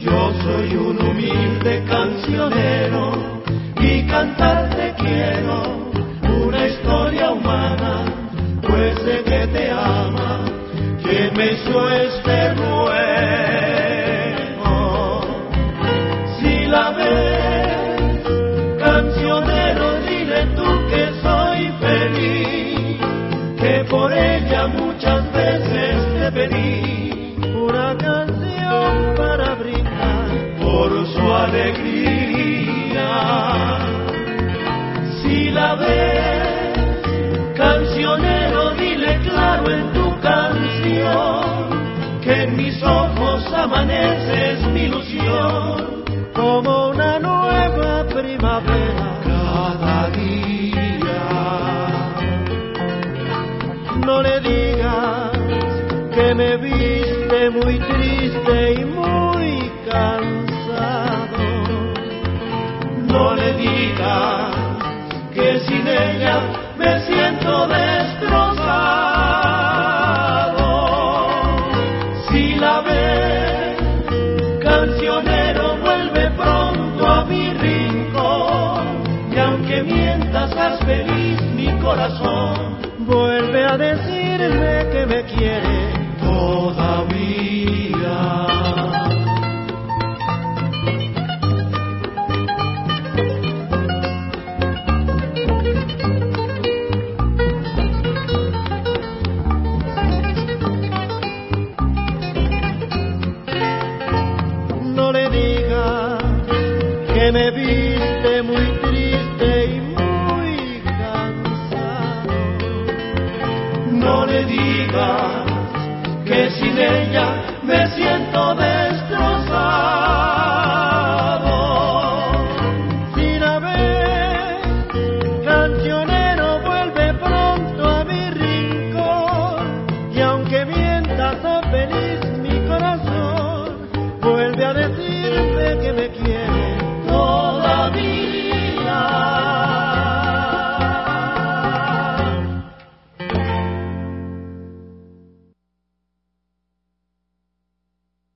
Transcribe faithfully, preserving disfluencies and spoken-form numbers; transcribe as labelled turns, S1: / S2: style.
S1: Yo soy un humilde cancionero y cantarte quiero una historia humana, pues sé que te ama quien me hizo este ruego. Si la ves, cancionero, dile tú que soy feliz, que por ella muchas veces te pedí una canción para brindar por su alegría. Si la ves, cancionero, dile claro en tu canción que en mis ojos amaneces mi ilusión como una nueva primavera cada día. No le digas que me viste muy triste y muy cansado. No le digas que sin ella me siento destrozado. Si la ves, cancionero, vuelve pronto a mi rincón, y aunque mientas, haz feliz mi corazón. Vuelve a decirme que me quiere todavía. No le digas que me viste muy triste y muy cansado. No le digas que sin ella me siento de